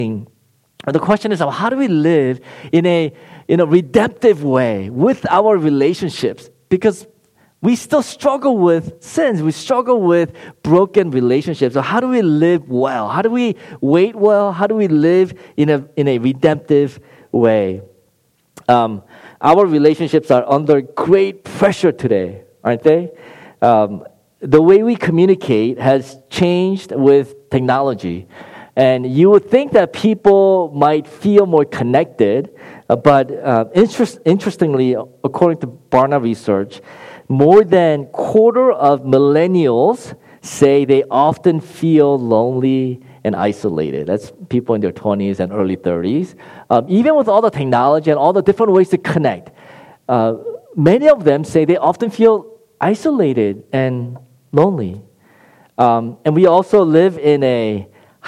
And the question is, how do we live in a redemptive way with our relationships? Because we still struggle with sins. We struggle with broken relationships. So how do we live well? How do we wait well? How do we live in a redemptive way? Our relationships are under great pressure today, aren't they? The way we communicate has changed with technology. And you would think that people might feel more connected, but interestingly, according to Barna research, more than quarter of millennials say they often feel lonely and isolated. That's people in their 20s and early 30s. Even with all the technology and all the different ways to connect, many of them say they often feel isolated and lonely. And we also live in a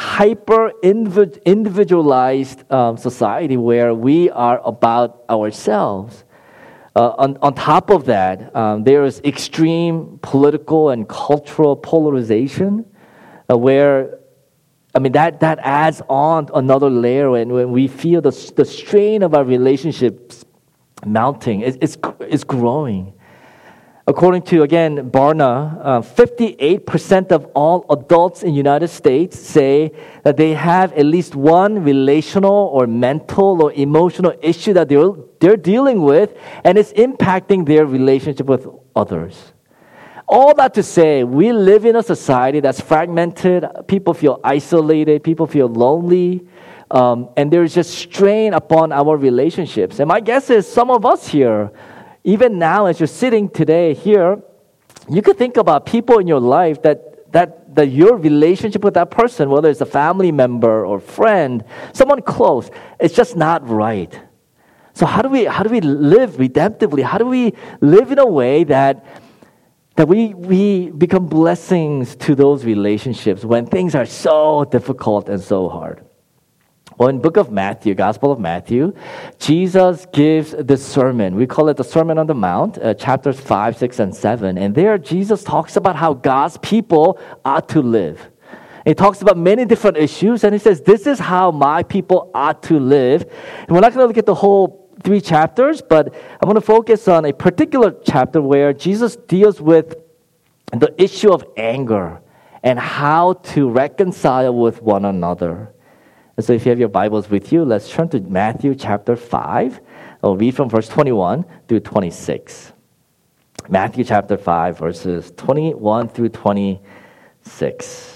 hyper-individualized society where we are about ourselves. On top of that, there is extreme political and cultural polarization where, that adds on another layer, and when we feel the strain of our relationships mounting, it's growing. According to, again, Barna, 58% of all adults in the United States say that they have at least one relational or mental or emotional issue that they're dealing with, and it's impacting their relationship with others. All that to say, we live in a society that's fragmented. People feel isolated. People feel lonely. And there's just strain upon our relationships. And my guess is some of us here, even now, as you're sitting today here, you could think about people in your life that your relationship with that person, whether it's a family member or friend, someone close, it's just not right. So how do we live redemptively? How do we live in a way that we become blessings to those relationships when things are so difficult and so hard? Well, in book of Matthew, Gospel of Matthew, Jesus gives this sermon. We call it the Sermon on the Mount, chapters 5, 6, and 7. And there, Jesus talks about how God's people ought to live. He talks about many different issues, and he says, this is how my people ought to live. And we're not going to look at the whole 3 chapters, but I'm going to focus on a particular chapter where Jesus deals with the issue of anger and how to reconcile with one another. And so if you have your Bibles with you, let's turn to Matthew chapter 5. I'll read from verse 21 through 26. Matthew chapter 5, verses 21 through 26.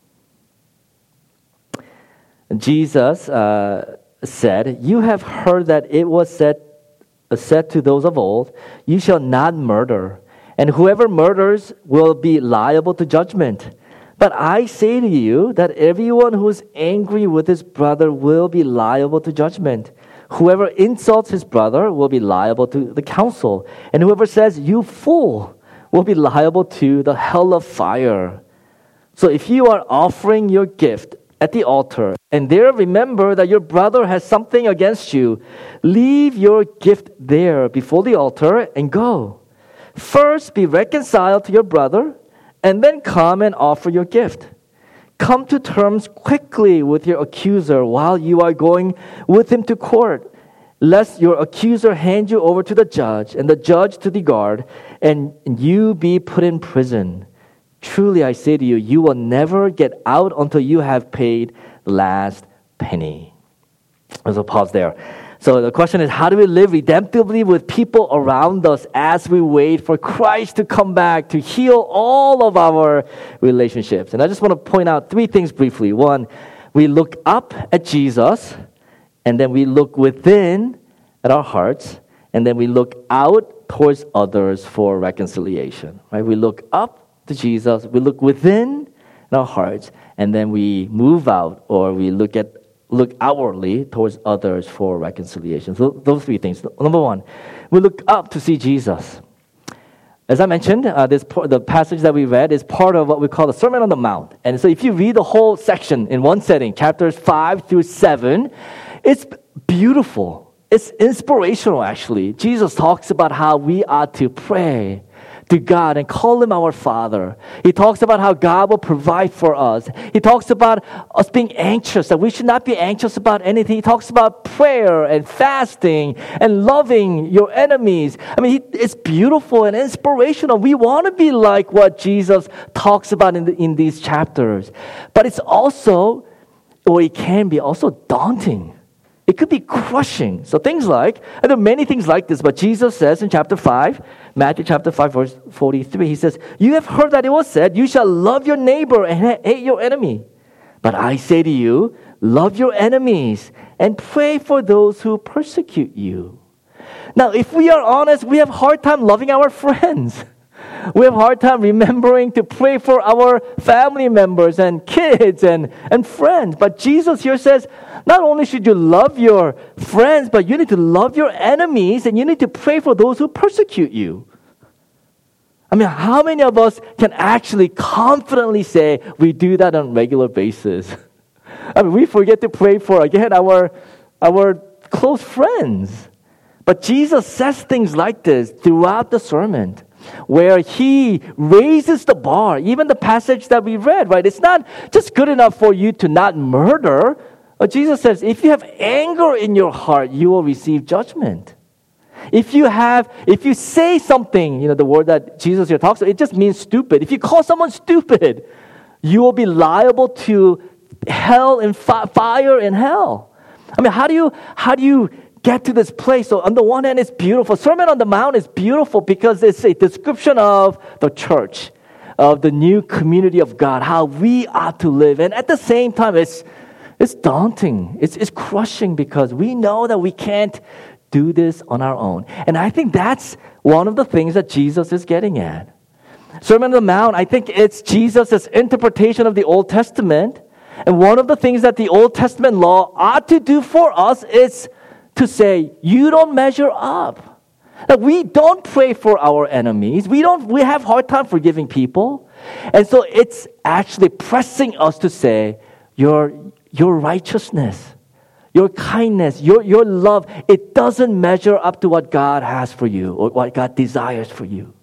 Jesus said, "You have heard that it was said to those of old, 'You shall not murder, and whoever murders will be liable to judgment.' But I say to you that everyone who is angry with his brother will be liable to judgment. Whoever insults his brother will be liable to the council. And whoever says, 'You fool,' will be liable to the hell of fire. So if you are offering your gift at the altar, and there remember that your brother has something against you, leave your gift there before the altar and go. First be reconciled to your brother, and then come and offer your gift. Come to terms quickly with your accuser while you are going with him to court, lest your accuser hand you over to the judge, and the judge to the guard, and you be put in prison. Truly I say to you, you will never get out until you have paid the last penny." There's a pause there. So the question is, how do we live redemptively with people around us as we wait for Christ to come back to heal all of our relationships? And I just want to point out 3 things briefly. 1, we look up at Jesus, and then we look within at our hearts, and then we look out towards others for reconciliation. Right? We look up to Jesus, we look within in our hearts, and then we move out, or we look outwardly towards others for reconciliation. So those 3 things. Number 1, we look up to see Jesus. As I mentioned, the passage that we read is part of what we call the Sermon on the Mount. And so if you read the whole section in one setting, chapters 5 through 7, it's beautiful. It's inspirational, actually. Jesus talks about how we ought to pray, to God and call Him our Father. He talks about how God will provide for us. He talks about us being anxious, that we should not be anxious about anything. He talks about prayer and fasting and loving your enemies. I mean, it's beautiful and inspirational. We want to be like what Jesus talks about in these chapters. But it's also, or it can be also daunting. It could be crushing. So things like, and there are many things like this, but Jesus says in chapter 5, Matthew chapter 5, verse 43, He says, "You have heard that it was said, you shall love your neighbor and hate your enemy. But I say to you, love your enemies and pray for those who persecute you." Now, if we are honest, we have a hard time loving our friends. We have a hard time remembering to pray for our family members and kids and friends. But Jesus here says, not only should you love your friends, but you need to love your enemies and you need to pray for those who persecute you. I mean, how many of us can actually confidently say we do that on a regular basis? I mean, we forget to pray for, again, our close friends. But Jesus says things like this throughout the sermon, where He raises the bar. Even the passage that we read, right? It's not just good enough for you to not murder. But Jesus says, if you have anger in your heart, you will receive judgment. If you say something, the word that Jesus here talks about, it just means stupid. If you call someone stupid, you will be liable to hell and fire in hell. I mean, how do you get to this place? So on the one hand, it's beautiful. Sermon on the Mount is beautiful because it's a description of the church, of the new community of God, how we ought to live. And at the same time, it's daunting. It's crushing because we know that we can't do this on our own. And I think that's one of the things that Jesus is getting at. Sermon on the Mount, I think it's Jesus' interpretation of the Old Testament. And one of the things that the Old Testament law ought to do for us is to say, you don't measure up. That we don't pray for our enemies. We have hard time forgiving people. And so it's actually pressing us to say, your righteousness, your kindness, your love, it doesn't measure up to what God has for you or what God desires for you.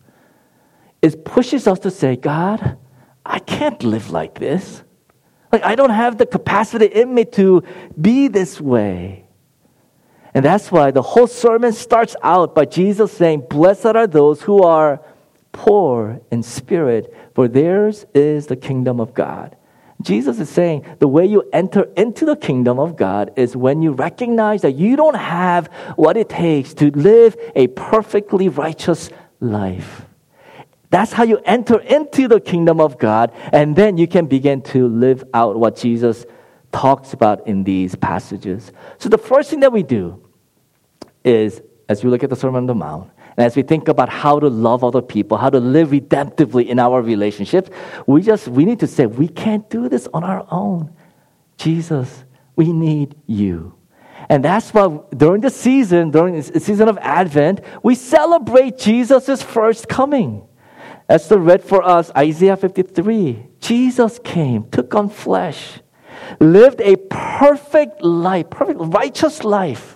It pushes us to say, God, I can't live like this. Like, I don't have the capacity in me to be this way. And that's why the whole sermon starts out by Jesus saying, "Blessed are those who are poor in spirit, for theirs is the kingdom of God." Jesus is saying the way you enter into the kingdom of God is when you recognize that you don't have what it takes to live a perfectly righteous life. That's how you enter into the kingdom of God, and then you can begin to live out what Jesus talks about in these passages. So the first thing that we do is, as we look at the Sermon on the Mount, and as we think about how to love other people, how to live redemptively in our relationships, we need to say, we can't do this on our own. Jesus, we need you. And that's why during the season of Advent, we celebrate Jesus' first coming. Esther read for us Isaiah 53. Jesus came, took on flesh, lived a perfect life, perfect righteous life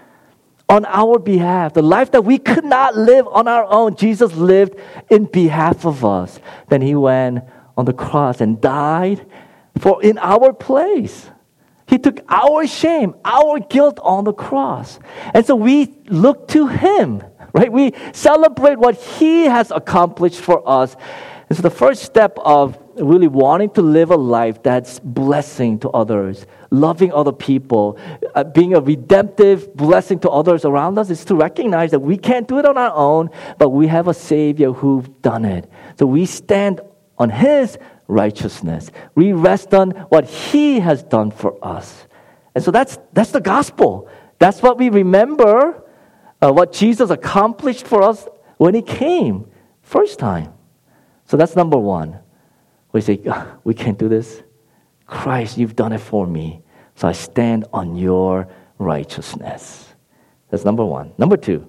on our behalf. The life that we could not live on our own, Jesus lived in behalf of us. Then He went on the cross and died in our place. He took our shame, our guilt on the cross. And so we look to Him, right? We celebrate what He has accomplished for us. And so the first step of really wanting to live a life that's blessing to others, loving other people, being a redemptive blessing to others around us is to recognize that we can't do it on our own, but we have a Savior who's done it. So we stand on His righteousness. We rest on what He has done for us. And so that's the gospel. That's what we remember, what Jesus accomplished for us when He came first time. So that's number one. We say, we can't do this. Christ, you've done it for me. So I stand on your righteousness. That's number one. Number two,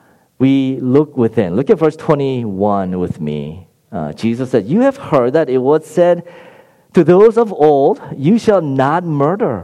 we look within. Look at verse 21 with me. Jesus said, "You have heard that it was said to those of old, you shall not murder.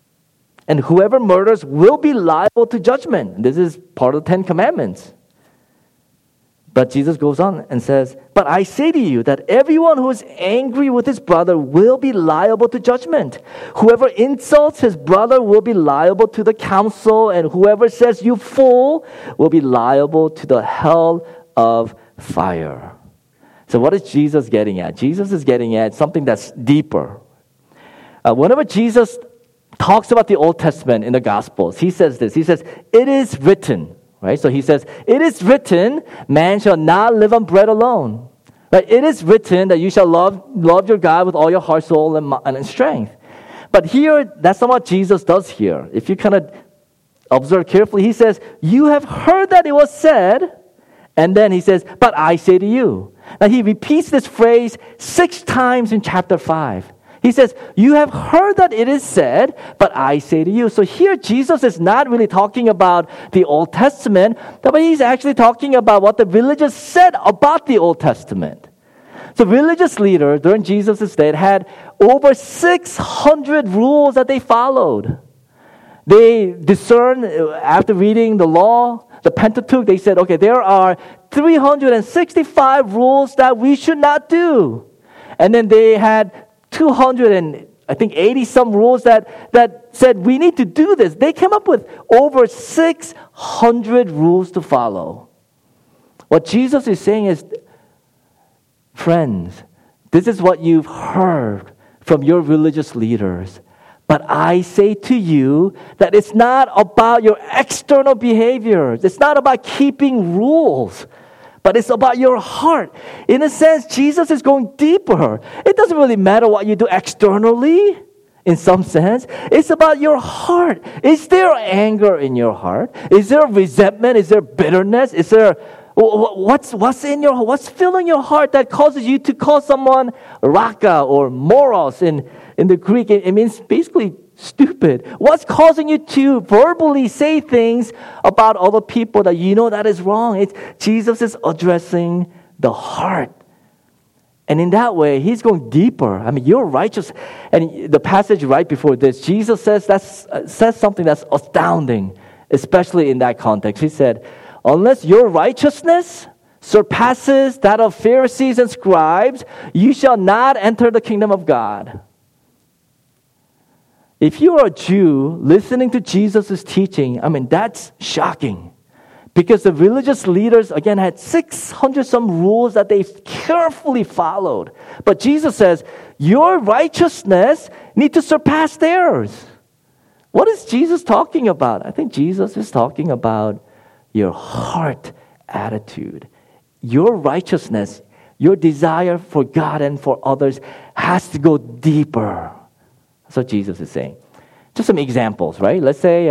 And whoever murders will be liable to judgment." This is part of the Ten Commandments. But Jesus goes on and says, but I say to you that everyone who is angry with his brother will be liable to judgment. Whoever insults his brother will be liable to the council, and whoever says you fool will be liable to the hell of fire. So what is Jesus getting at? Jesus is getting at something that's deeper. Whenever Jesus talks about the Old Testament in the Gospels, he says this. He says, it is written. Right? So he says, it is written, man shall not live on bread alone. Right? It is written that you shall love your God with all your heart, soul, and strength. But here, that's not what Jesus does here. If you kind of observe carefully, he says, you have heard that it was said, and then he says, but I say to you. Now he repeats this phrase 6 times in chapter 5. He says, you have heard that it is said, but I say to you. So here Jesus is not really talking about the Old Testament, but he's actually talking about what the religious said about the Old Testament. So religious leaders during Jesus' day had over 600 rules that they followed. They discerned, after reading the law, the Pentateuch, they said, okay, there are 365 rules that we should not do. And then they had 280 some rules that said we need to do this. They came up with over 600 rules to follow. What Jesus is saying is, friends, this is what you've heard from your religious leaders. But I say to you that it's not about your external behaviors. It's not about keeping rules. But it's about your heart. In a sense, Jesus is going deeper. It doesn't really matter what you do externally, in some sense. It's about your heart. Is there anger in your heart? Is there resentment? Is there bitterness? Is there what's filling your heart that causes you to call someone raka or moros in the Greek? It means basically stupid. What's causing you to verbally say things about other people that you know that is wrong? Jesus is addressing the heart. And in that way, he's going deeper. I mean, you're righteous. And the passage right before this, Jesus says something that's astounding, especially in that context. He said, unless your righteousness surpasses that of Pharisees and scribes, you shall not enter the kingdom of God. If you are a Jew listening to Jesus' teaching, I mean, that's shocking. Because the religious leaders, again, had 600 some rules that they carefully followed. But Jesus says, your righteousness need to surpass theirs. What is Jesus talking about? I think Jesus is talking about your heart attitude. Your righteousness, your desire for God and for others has to go deeper. That's what Jesus is saying. Just some examples, right? Let's say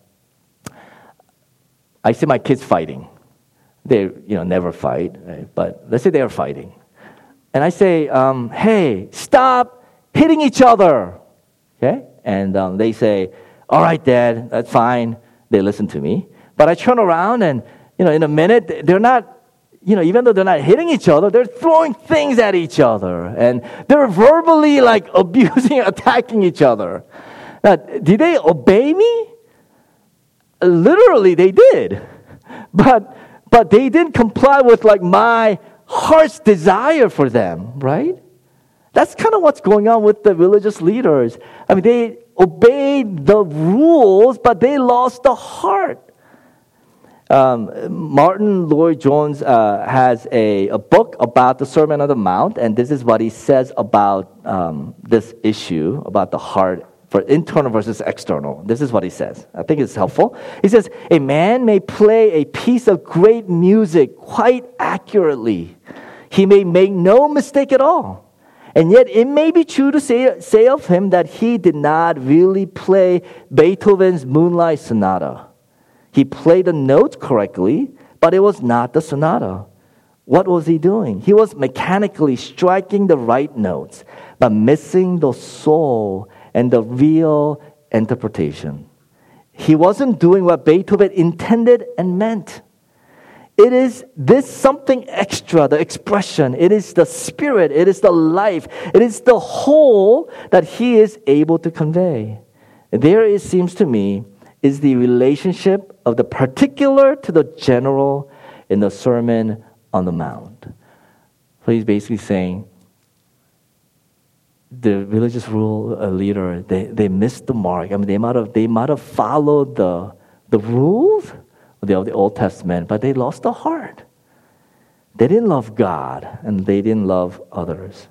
I see my kids fighting. They, never fight, right? But let's say they are fighting. And I say, hey, stop hitting each other. Okay? And they say, all right, Dad, that's fine. They listen to me. But I turn around and, in a minute, they're not, even though they're not hitting each other, they're throwing things at each other. And they're verbally abusing, attacking each other. Now, did they obey me? Literally, they did. But they didn't comply with my heart's desire for them, right? That's kind of what's going on with the religious leaders. I mean, they obeyed the rules, but they lost the heart. Martin Lloyd-Jones has a book about the Sermon on the Mount, and this is what he says about this issue, about the heart, for internal versus external. This is what he says. I think it's helpful. He says, a man may play a piece of great music quite accurately. He may make no mistake at all. And yet it may be true to say of him that he did not really play Beethoven's Moonlight Sonata. He played the notes correctly, but it was not the sonata. What was he doing? He was mechanically striking the right notes, but missing the soul and the real interpretation. He wasn't doing what Beethoven intended and meant. It is this something extra, the expression. It is the spirit. It is the life. It is the whole that he is able to convey. There, it seems to me, is the relationship of the particular to the general in the Sermon on the Mount. So he's basically saying the religious leader, they missed the mark. I mean, they might have followed the rules of the Old Testament, but they lost the heart. They didn't love God, and they didn't love others.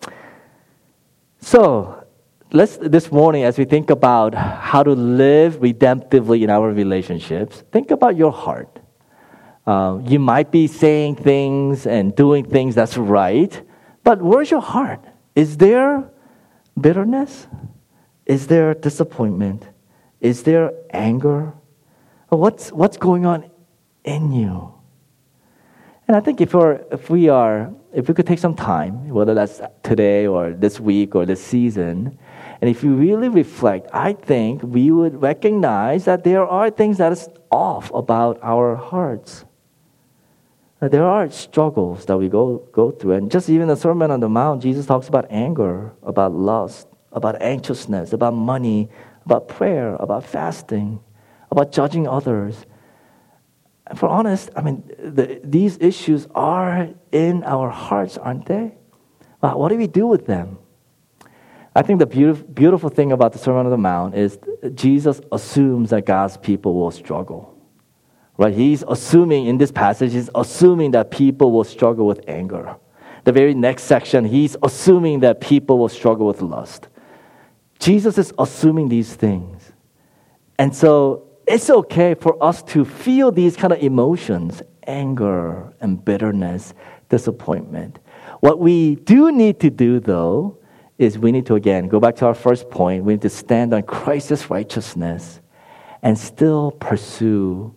So, this morning, as we think about how to live redemptively in our relationships, think about your heart. You might be saying things and doing things that's right, but where's your heart? Is there bitterness? Is there disappointment? Is there anger? What's going on in you? And I think if we could take some time, whether that's today or this week or this season, and if you really reflect, I think we would recognize that there are things that is off about our hearts. That there are struggles that we go through. And just even the Sermon on the Mount, Jesus talks about anger, about lust, about anxiousness, about money, about prayer, about fasting, about judging others. And for honest, I mean, these issues are in our hearts, aren't they? Well, what do we do with them? I think the beautiful thing about the Sermon on the Mount is Jesus assumes that God's people will struggle. Right? He's assuming in this passage, he's assuming that people will struggle with anger. The very next section, he's assuming that people will struggle with lust. Jesus is assuming these things. And so it's okay for us to feel these kind of emotions, anger and bitterness, disappointment. What we do need to do, though, is we need to, again, go back to our first point. We need to stand on Christ's righteousness and still pursue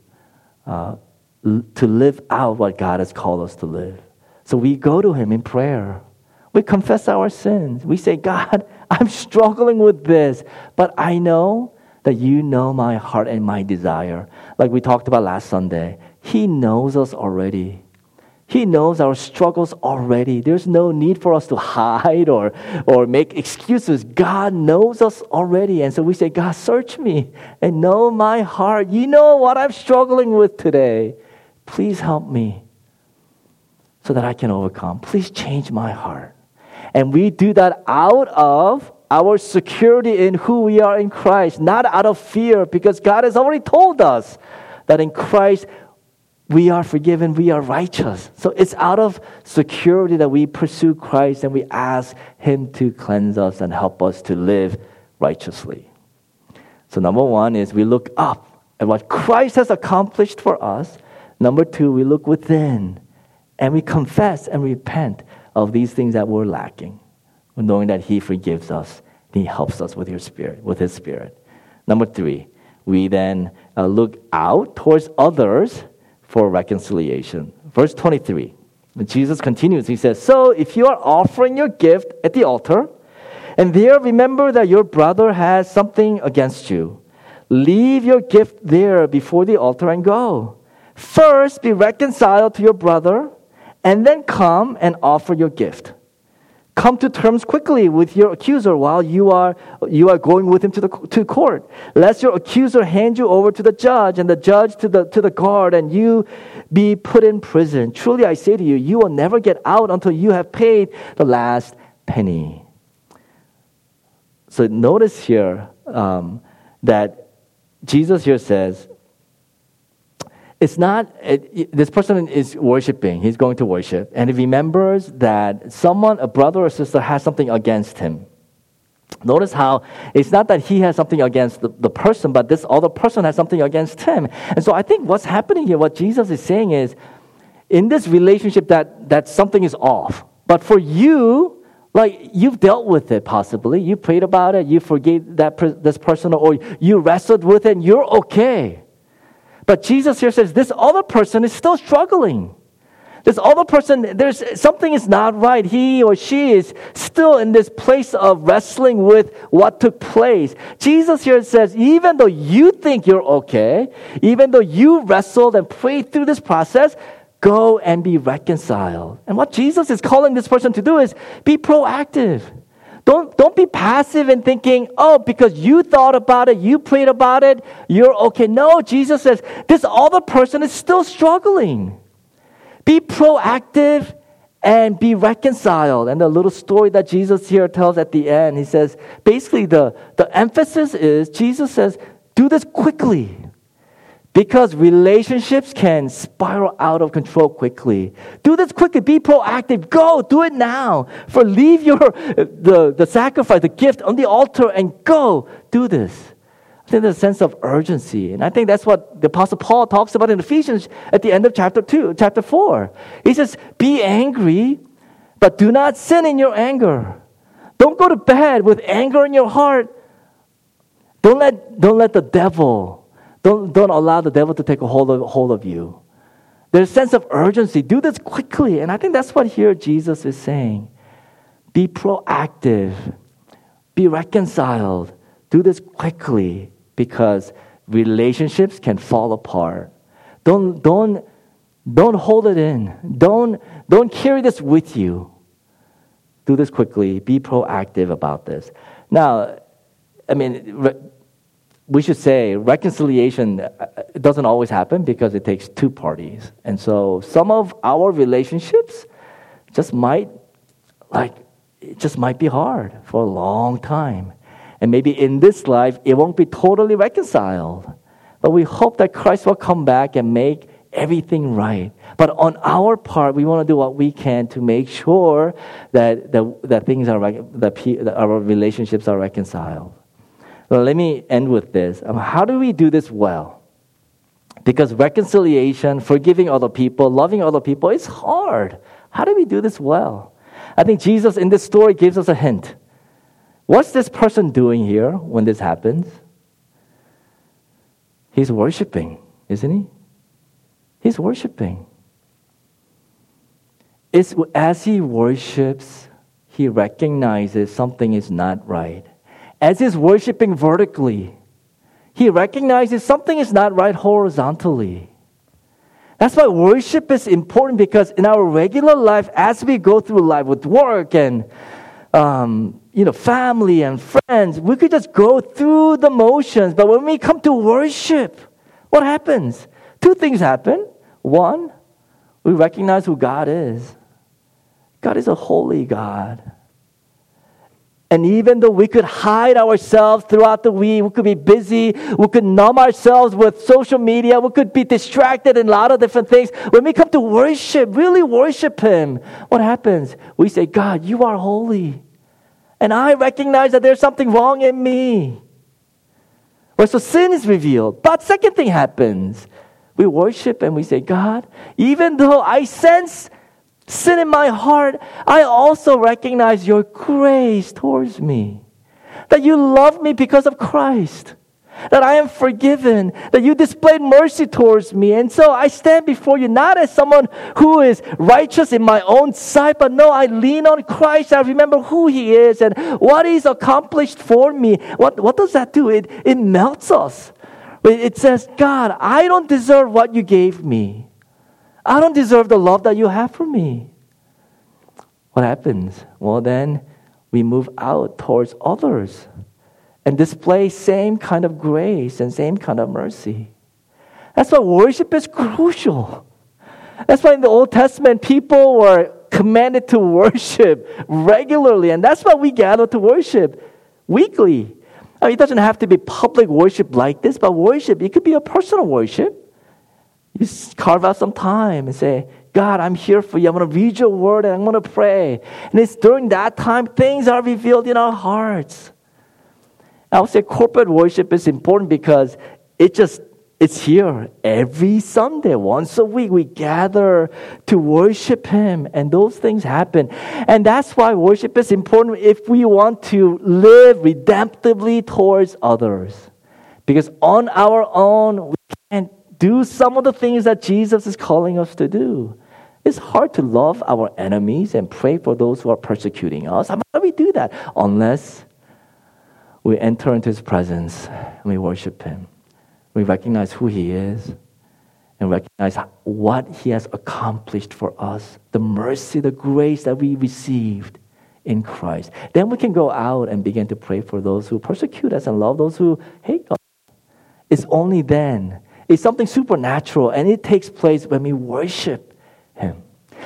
to live out what God has called us to live. So we go to Him in prayer. We confess our sins. We say, God, I'm struggling with this, but I know that you know my heart and my desire. Like we talked about last Sunday, He knows us already. He knows our struggles already. There's no need for us to hide or make excuses. God knows us already. And so we say, God, search me and know my heart. You know what I'm struggling with today. Please help me so that I can overcome. Please change my heart. And we do that out of our security in who we are in Christ, not out of fear, because God has already told us that in Christ we are forgiven, we are righteous. So it's out of security that we pursue Christ and we ask Him to cleanse us and help us to live righteously. So number one is we look up at what Christ has accomplished for us. Number two, we look within and we confess and repent of these things that we're lacking, knowing that He forgives us and He helps us with His Spirit. Number three, we then look out towards others for reconciliation. Verse 23, Jesus continues. He says, so if you are offering your gift at the altar, and there remember that your brother has something against you, leave your gift there before the altar and go. First be reconciled to your brother, and then come and offer your gift. Come to terms quickly with your accuser while you are going with him to court, lest your accuser hand you over to the judge, and the judge to the guard, and you be put in prison. Truly I say to you, you will never get out until you have paid the last penny. So notice here that Jesus here says, it's not, this person is worshiping. He's going to worship. And he remembers that a brother or sister, has something against him. Notice how it's not that he has something against the person, but this other person has something against him. And so I think what's happening here, what Jesus is saying is, in this relationship that something is off. But for you, like you've dealt with it possibly. You prayed about it. You forgave this person, or you wrestled with it, and you're okay. But Jesus here says this other person is still struggling. This other person, there's something is not right. He or she is still in this place of wrestling with what took place. Jesus here says, even though you think you're okay, even though you wrestled and prayed through this process, go and be reconciled. And what Jesus is calling this person to do is be proactive. Don't be passive and thinking, oh, because you thought about it, you prayed about it, you're okay. No, Jesus says, this other person is still struggling. Be proactive and be reconciled. And the little story that Jesus here tells at the end, he says, basically the emphasis is, Jesus says, do this quickly. Because relationships can spiral out of control quickly. Do this quickly. Be proactive. Go. Do it now. For leave the sacrifice, the gift on the altar and go. Do this. I think there's a sense of urgency. And I think that's what the Apostle Paul talks about in Ephesians at the end of chapter 4. He says, be angry, but do not sin in your anger. Don't go to bed with anger in your heart. Don't let the devil... Don't allow the devil to take a hold of you. There's a sense of urgency. Do this quickly. And I think that's what here Jesus is saying. Be proactive. Be reconciled. Do this quickly because relationships can fall apart. Don't hold it in. Don't carry this with you. Do this quickly. Be proactive about this. Now, I mean, we should say reconciliation doesn't always happen because it takes two parties. And so some of our relationships just might be hard for a long time. And maybe in this life, it won't be totally reconciled. But we hope that Christ will come back and make everything right. But on our part, we want to do what we can to make sure that our relationships are reconciled. Well, let me end with this. How do we do this well? Because reconciliation, forgiving other people, loving other people, is hard. How do we do this well? I think Jesus in this story gives us a hint. What's this person doing here when this happens? He's worshiping, isn't he? He's worshiping. As he worships, he recognizes something is not right. As he's worshiping vertically, he recognizes something is not right horizontally. That's why worship is important, because in our regular life, as we go through life with work and family and friends, we could just go through the motions. But when we come to worship, what happens? Two things happen. One, we recognize who God is. God is a holy God. And even though we could hide ourselves throughout the week, we could be busy, we could numb ourselves with social media, we could be distracted in a lot of different things. When we come to worship, really worship Him, what happens? We say, God, you are holy. And I recognize that there's something wrong in me. Well, so sin is revealed. But second thing happens. We worship and we say, God, even though I sense sin in my heart, I also recognize your grace towards me. That you love me because of Christ. That I am forgiven. That you displayed mercy towards me. And so I stand before you not as someone who is righteous in my own sight, but no, I lean on Christ. I remember who He is and what He's accomplished for me. What does that do? It melts us. It says, God, I don't deserve what you gave me. I don't deserve the love that you have for me. What happens? Well, then we move out towards others and display same kind of grace and same kind of mercy. That's why worship is crucial. That's why in the Old Testament, people were commanded to worship regularly. And that's why we gather to worship weekly. I mean, it doesn't have to be public worship like this, but worship, it could be a personal worship. You just carve out some time and say, God, I'm here for you. I'm going to read your word and I'm going to pray. And it's during that time things are revealed in our hearts. I would say corporate worship is important because it's here every Sunday. Once a week we gather to worship Him, and those things happen. And that's why worship is important if we want to live redemptively towards others. Because on our own, we can't do some of the things that Jesus is calling us to do. It's hard to love our enemies and pray for those who are persecuting us. How do we do that? Unless we enter into His presence and we worship Him. We recognize who He is and recognize what He has accomplished for us, the mercy, the grace that we received in Christ. Then we can go out and begin to pray for those who persecute us and love those who hate us. It's only then. It's something supernatural, and it takes place when we worship Him.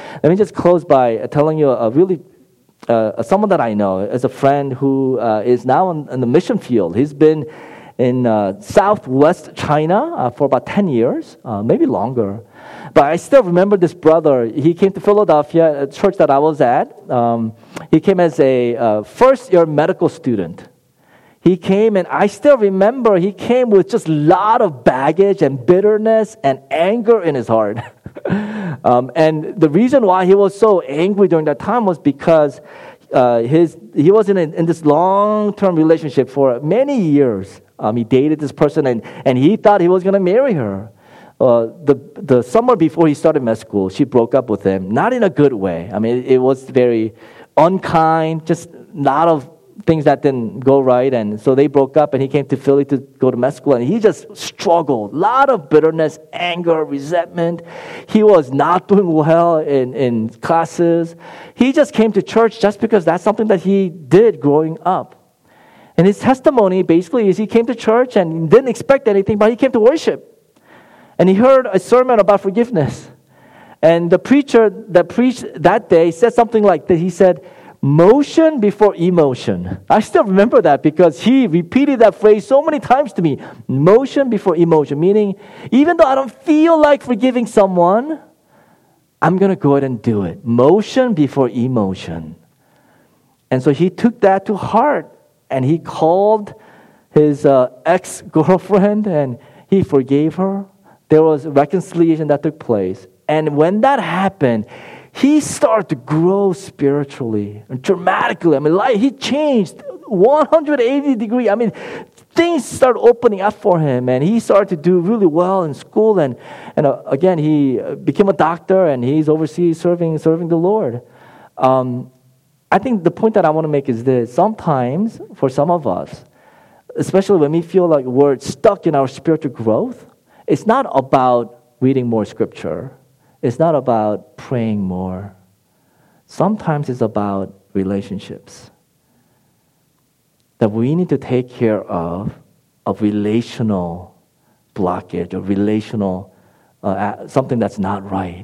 Let me just close by telling you a really someone that I know as a friend who is now in the mission field. He's been in southwest China for about 10 years, maybe longer. But I still remember this brother. He came to Philadelphia, a church that I was at. He came as a first-year medical student. He came, and I still remember he came with just a lot of baggage and bitterness and anger in his heart. And the reason why he was so angry during that time was because he was in this long-term relationship for many years. He dated this person, and he thought he was going to marry her. The summer before he started med school, she broke up with him, not in a good way. I mean, it was very unkind, just a lot of things that didn't go right, and so they broke up, and he came to Philly to go to med school, and he just struggled. A lot of bitterness, anger, resentment. He was not doing well in classes. He just came to church just because that's something that he did growing up. And his testimony basically is he came to church and didn't expect anything, but he came to worship. And he heard a sermon about forgiveness. And the preacher that preached that day said something like that. He said, motion before emotion. I still remember that because he repeated that phrase so many times to me. Motion before emotion, meaning even though I don't feel like forgiving someone, I'm going to go ahead and do it. Motion before emotion. And so he took that to heart, and he called his ex-girlfriend, and he forgave her. There was reconciliation that took place. And when that happened, he started to grow spiritually and dramatically. I mean, he changed 180 degrees. I mean, things started opening up for him, and he started to do really well in school. And again, he became a doctor, and he's overseas serving the Lord. I think the point that I want to make is this. Sometimes, for some of us, especially when we feel like we're stuck in our spiritual growth, it's not about reading more scripture. It's not about praying more. Sometimes it's about relationships. That we need to take care of a relational blockage, a relational, something that's not right.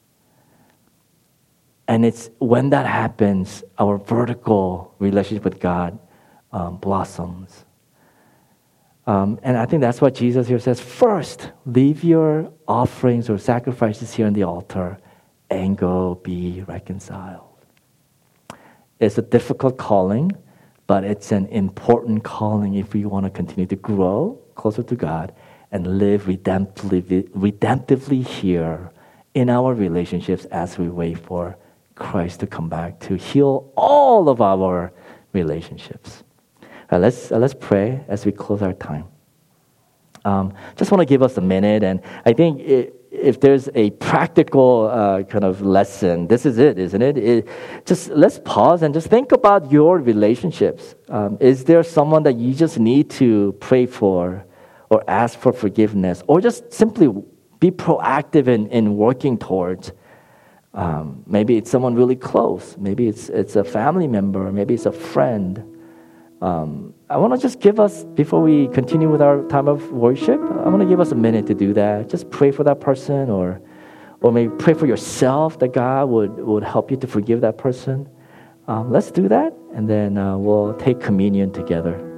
And it's when that happens, our vertical relationship with God blossoms. And I think that's what Jesus here says. First, leave your offerings or sacrifices here on the altar and go be reconciled. It's a difficult calling, but it's an important calling if we want to continue to grow closer to God and live redemptively here in our relationships as we wait for Christ to come back to heal all of our relationships. Let's pray as we close our time. Just want to give us a minute, and I think if there's a practical kind of lesson, this is it, isn't it? Just let's pause and just think about your relationships. Is there someone that you just need to pray for or ask for forgiveness, or just simply be proactive in working towards? Maybe it's someone really close. Maybe it's a family member. Maybe it's a friend. I want to just give us, before we continue with our time of worship, I want to give us a minute to do that. Just pray for that person, or maybe pray for yourself that God would help you to forgive that person. Let's do that, and then we'll take communion together.